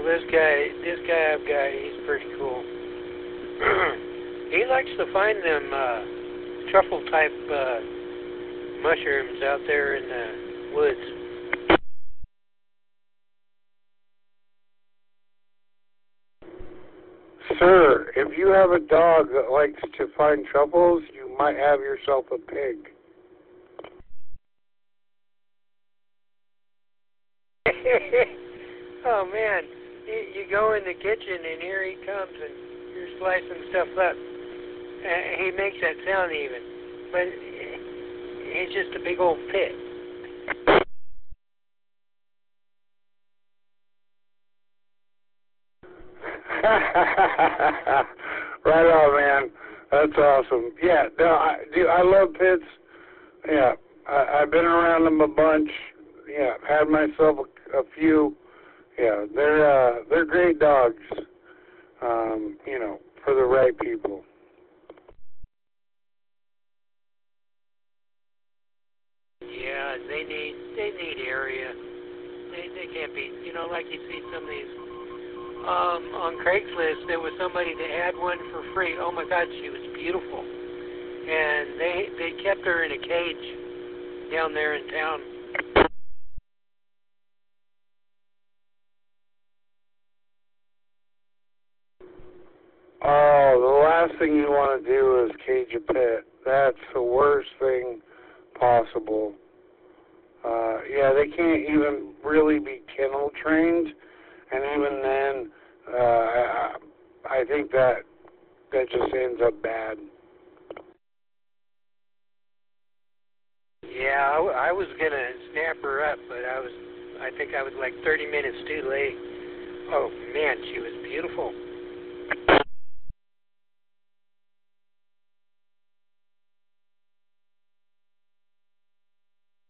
this guy I've got, he's pretty cool. He likes to find them truffle type mushrooms out there in the woods. Sir, if you have a dog that likes to find truffles, you might have yourself a pig. Oh man, you go in the kitchen and here he comes and you're slicing stuff up. He makes that sound even, but he's just a big old pig. Right on, man. That's awesome. Yeah, no, I love pits. Yeah, I've been around them a bunch. Yeah, had myself a few. Yeah, they're great dogs. For the right people. Yeah, they need area. They can't be, like you see some of these on Craigslist. There was somebody that had one for free. Oh my God, she was beautiful, and they kept her in a cage down there in town. Oh, the last thing you want to do is cage a pet. That's the worst thing possible. Yeah, they can't even really be kennel trained, and even then, I think that just ends up bad. Yeah, I was gonna snap her up, but I think I was like 30 minutes too late. Oh man, she was beautiful.